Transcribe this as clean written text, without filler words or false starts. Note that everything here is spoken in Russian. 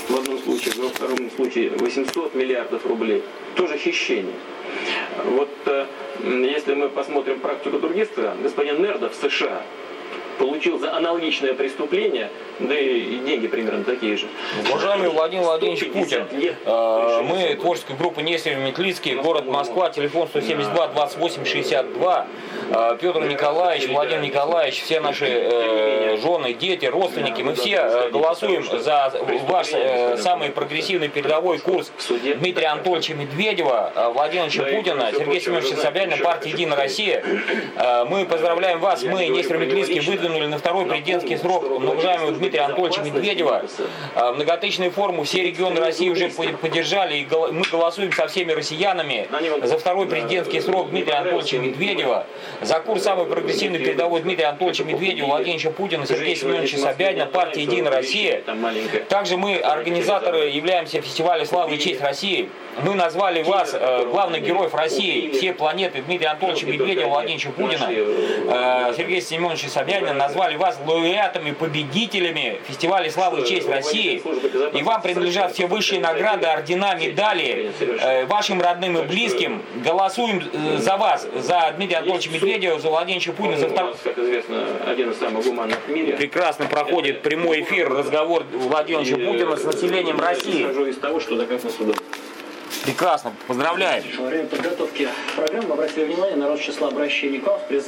в одном случае, во втором случае 800 миллиардов рублей. Тоже хищение. Вот если мы посмотрим практику других стран, господин Нердов в США получил за аналогичное преступление, да и деньги примерно такие же. Уважаемый Владимир Владимирович Путин, мы, творческая группа Нестеров Метлицкий, город Москва, телефон 172 28 62, Петр Николаевич, Владимир Николаевич, все наши жены, дети, родственники, мы все голосуем за ваш самый прогрессивный передовой курс Дмитрия Анатольевича Медведева, Владимира Путина, Сергея Семеновича Собянина, партия «Единая Россия». Мы поздравляем вас, мы, Нестер Метлицкий, выдвинули на второй президентский срок уважаемого Дмитрия Анатольевича Медведева. Многотысячную форму все регионы России уже поддержали, и мы голосуем со всеми россиянами за второй президентский срок Дмитрия Анатольевича Медведева, за курс самый прогрессивный передовой Дмитрия Анатольевича Медведева, Владимира Путина, Сергея Семеновича Собянина, партия «Единая Россия». Также мы организаторы являемся фестиваля «Слава и честь России». Мы назвали вас главных героев России, всей планеты, Дмитрия Анатольевича Медведева, Владимира Путина, Сергея Семеновича Собянина, назвали вас лауреатами, победителями фестиваля «Слава и честь России». И вам принадлежат все высшие награды, ордена, медали. Вашим родным и близким голосуем за вас, за Дмитрия Анатольевича Медведева, за Владимира Путина. За как известно, один из самых гуманных в мире. Прекрасно проходит прямой эфир, разговор Владимира Путина с населением России. Исхожу из того, что доказано судом. Прекрасно, поздравляем. Во время подготовки программы обратили внимание, народ с числа обращений к вам